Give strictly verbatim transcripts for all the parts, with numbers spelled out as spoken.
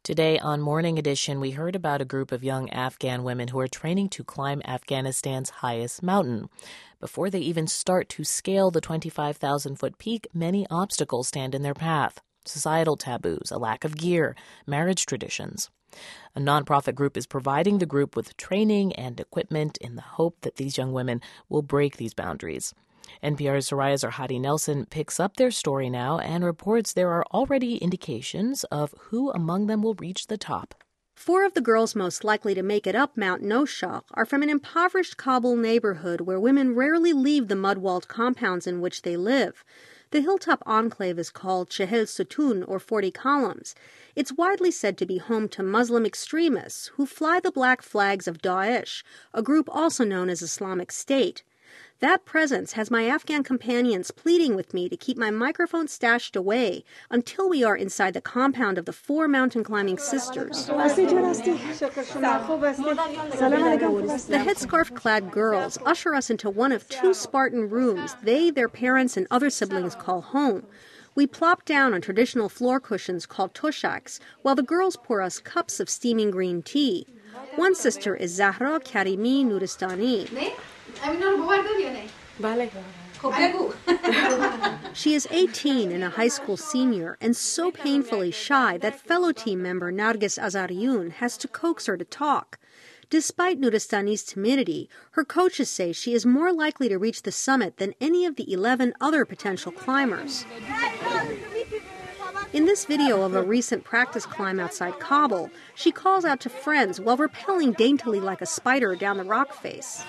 Today on Morning Edition, we heard about a group of young Afghan women who are training to climb Afghanistan's highest mountain. Before they even start to scale the twenty-five thousand foot peak, many obstacles stand in their path. Societal taboos, a lack of gear, marriage traditions. A nonprofit group is providing the group with training and equipment in the hope that these young women will break these boundaries. N P R's Soraya Zarhati Nelson picks up their story now and reports there are already indications of who among them will reach the top. Four of the girls most likely to make it up Mount Noshaq are from an impoverished Kabul neighborhood where women rarely leave the mud-walled compounds in which they live. The hilltop enclave is called Chehel Sutun, or forty columns. It's widely said to be home to Muslim extremists who fly the black flags of Daesh, a group also known as Islamic State. That presence has my Afghan companions pleading with me to keep my microphone stashed away until we are inside the compound of the four mountain climbing sisters. The headscarf-clad girls usher us into one of two Spartan rooms they, their parents, and other siblings call home. We plop down on traditional floor cushions called toshaks while the girls pour us cups of steaming green tea. One sister is Zahra Karimi Nuristani. She is eighteen and a high school senior and so painfully shy that fellow team member Nargis Azariun has to coax her to talk. Despite Nuristani's timidity, her coaches say she is more likely to reach the summit than any of the eleven other potential climbers. In this video of a recent practice climb outside Kabul, she calls out to friends while rappelling daintily like a spider down the rock face.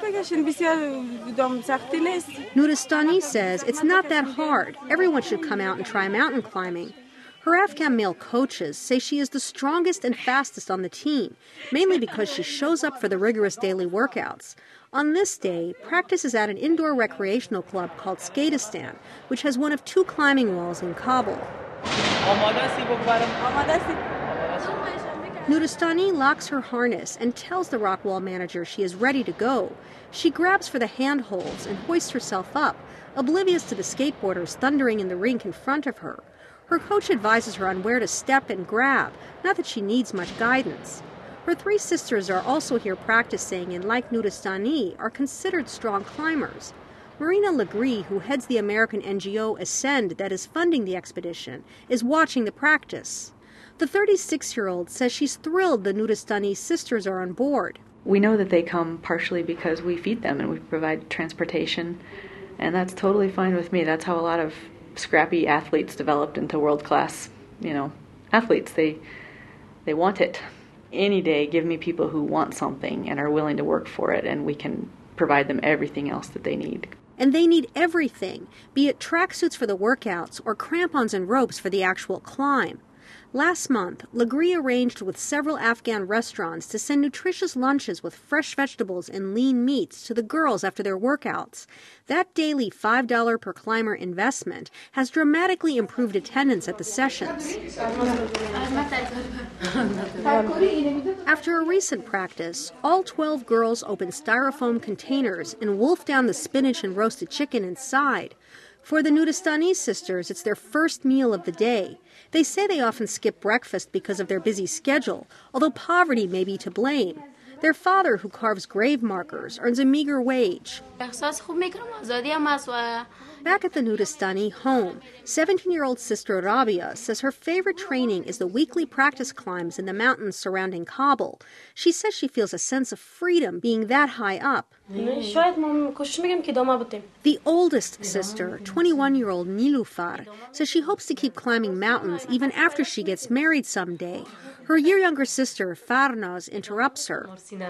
Nuristani says it's not that hard. Everyone should come out and try mountain climbing. Her Afghan male coaches say she is the strongest and fastest on the team, mainly because she shows up for the rigorous daily workouts. On this day, practice is at an indoor recreational club called Skateistan, which has one of two climbing walls in Kabul. Nuristani locks her harness and tells the rock wall manager she is ready to go. She grabs for the handholds and hoists herself up, oblivious to the skateboarders thundering in the rink in front of her. Her coach advises her on where to step and grab, not that she needs much guidance. Her three sisters are also here practicing and, like Nuristani, are considered strong climbers. Marina Legree, who heads the American N G O Ascend that is funding the expedition, is watching the practice. The thirty-six-year-old says she's thrilled the Nuristani sisters are on board. We know that they come partially because we feed them and we provide transportation, and that's totally fine with me. That's how a lot of scrappy athletes developed into world-class, you know, athletes. They they want it. Any day, give me people who want something and are willing to work for it, and we can provide them everything else that they need. And they need everything, be it tracksuits for the workouts or crampons and ropes for the actual climb. Last month, Legree arranged with several Afghan restaurants to send nutritious lunches with fresh vegetables and lean meats to the girls after their workouts. That daily five dollars per climber investment has dramatically improved attendance at the sessions. After a recent practice, all twelve girls opened styrofoam containers and wolfed down the spinach and roasted chicken inside. For the Nuristani sisters, it's their first meal of the day. They say they often skip breakfast because of their busy schedule, although poverty may be to blame. Their father, who carves grave markers, earns a meager wage. Back at the Nuristani home, seventeen-year-old sister Rabia says her favorite training is the weekly practice climbs in the mountains surrounding Kabul. She says she feels a sense of freedom being that high up. The oldest sister, twenty-one-year-old Nilufar, says she hopes to keep climbing mountains even after she gets married someday. Her year-younger sister, Farnaz, interrupts her.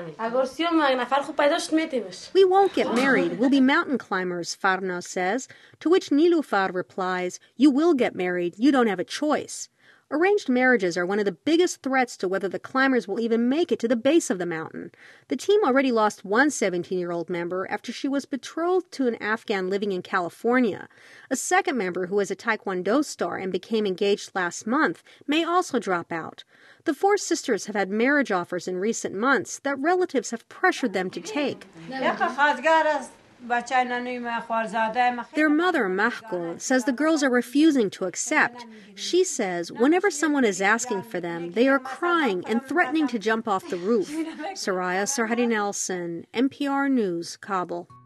We won't get married. We'll be mountain climbers, Farnaz says, to which Nilufar replies, you will get married. You don't have a choice. Arranged marriages are one of the biggest threats to whether the climbers will even make it to the base of the mountain. The team already lost one seventeen-year-old member after she was betrothed to an Afghan living in California. A second member, who is a Taekwondo star and became engaged last month, may also drop out. The four sisters have had marriage offers in recent months that relatives have pressured them to take. Their mother, Mahko, says the girls are refusing to accept. She says whenever someone is asking for them, they are crying and threatening to jump off the roof. Soraya Sarhadi Nelson, N P R News, Kabul.